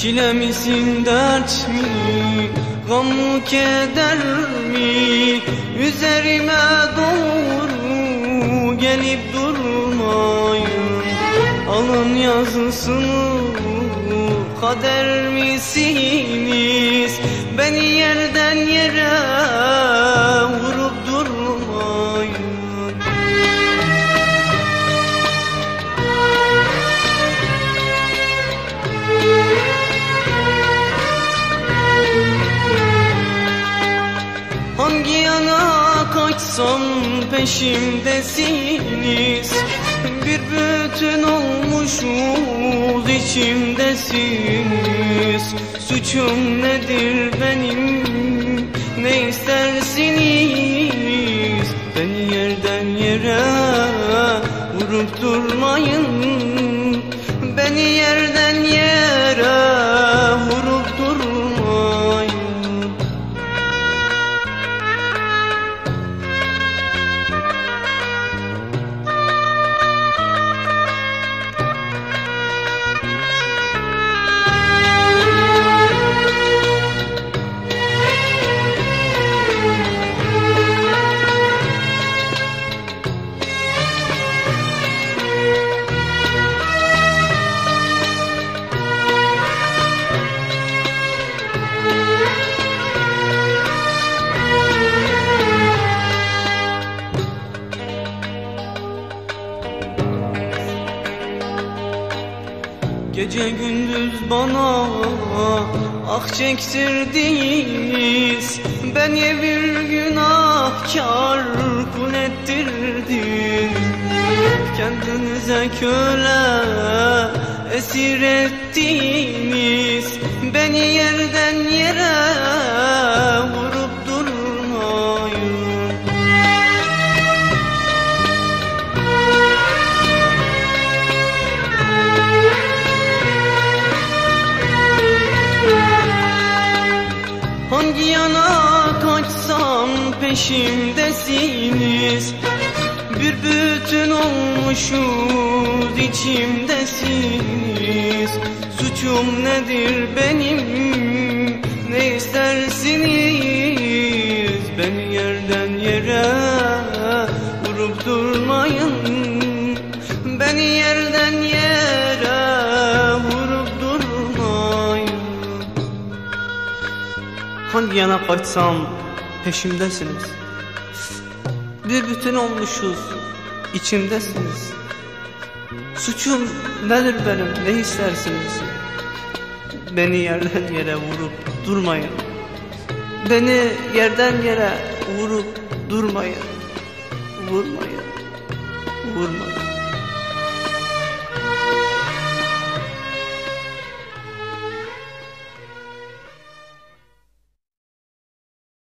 Çile misin, dert mi, gam mı, keder mi? Üzerime doğru gelip durmayın. Alın yazısını, kader misiniz? Beni yerden yere vurup durmayın. Hangi yana kaçsam peşimdesiniz. Bir bütün olmuşuz, içimdesiniz. Suçum nedir benim, ne istersiniz? Beni yerden yere vurup durmayın. Beni yerden yere vurup durmayın. Gece gündüz bana ah çektirdiniz. Beni bir günahkar kul ettirdiniz. Kendinize köle esir ettiniz. Beni yerden yere vurup durmayın. Hangi yana kaçsam peşimdesiniz. Bir bütün olmuşuz, içimdesiniz. Suçum nedir benim, ne istersiniz? Beni yerden yere vurup durmayın. Beni yerden yere vurup durmayın. Hangi yana kaçsam peşimdesiniz. Bir bütün olmuşuz, içimdesiniz. Suçum nedir benim, ne istersiniz? Beni yerden yere vurup durmayın. Beni yerden yere vurup durmayın. Vurmayın, vurmayın.